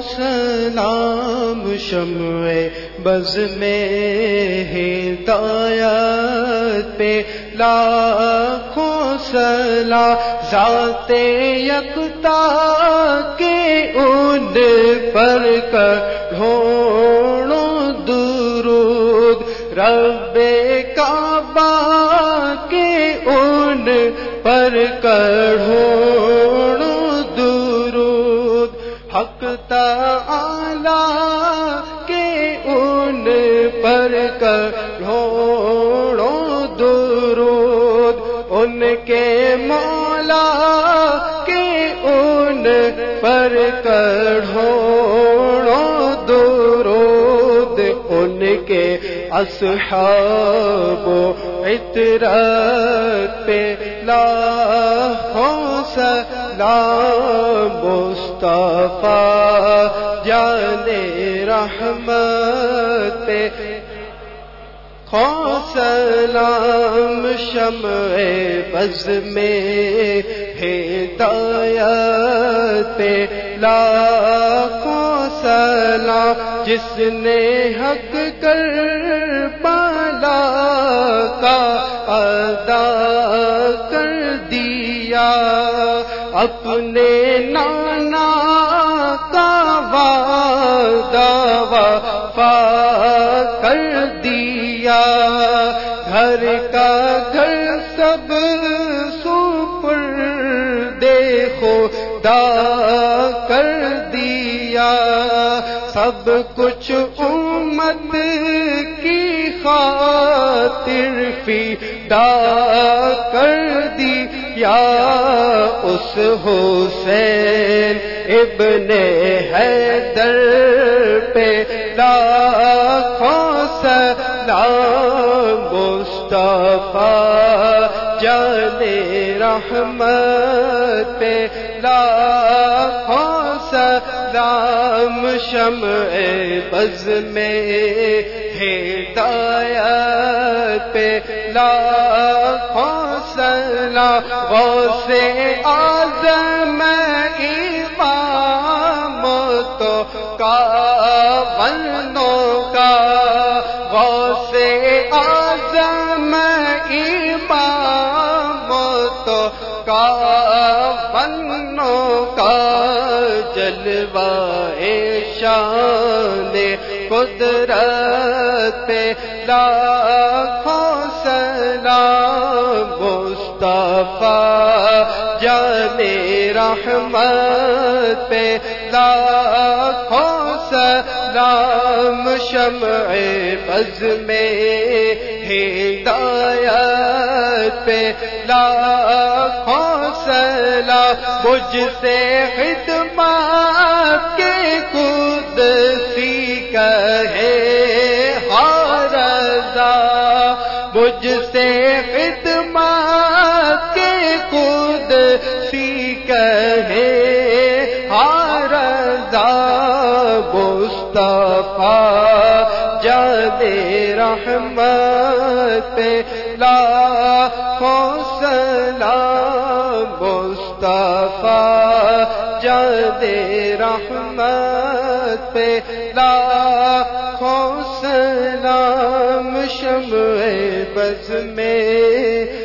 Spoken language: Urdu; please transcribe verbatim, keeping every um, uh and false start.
سلام شمع بز میں ہدایت پہ لاکھوں سلام ذات یکتا کے ان پر کروڑوں درود رب کعبہ کے ان پر کروڑوں درود حق تعالی کے ان پر کروڑوں درود ان کے مولا کے ان پر کروڑوں درود ان کے اصحاب و عطرت پہ لاکھوں سلام مصطفیٰ جان رحمت پہ خوں سلام شمع بز میں ہدایت پہ لاکھوں سلام جس نے حق کر بالا کا ادا کر دیا اپنے نانا کا وعدہ وفا کر دیا گھر کا گھر سب سپرد خدا کر دیا سب کچھ امت کی خاطر فدا کر دیا اس حسین ابن حیدر پہ لاکھوں سلام مصطفیٰ جان رحمت پہ لاکھوں سلام شمع بز میں ہدایت پہ لاکھوں سلام غوث اعظم امام تو کا بندوں کا غوث اعظم امام تو کا بندوں کا جلوہ شان قدرت پہ لاکھوں سلام مصطفیٰ جان رحمت پہ لاکھوں سلام شمع بز میں ہدایت پہ لاکھوں سلام مجھ سے خدمت کے خود سی کہے ہر رضا مجھ سے خدمت کے خود سی کہے ہر رضا مصطفیٰ جان رحمت پہ لاکھوں سلام مصطفیٰ جان رحمت پہ لاکھوں سلام شمع بز میں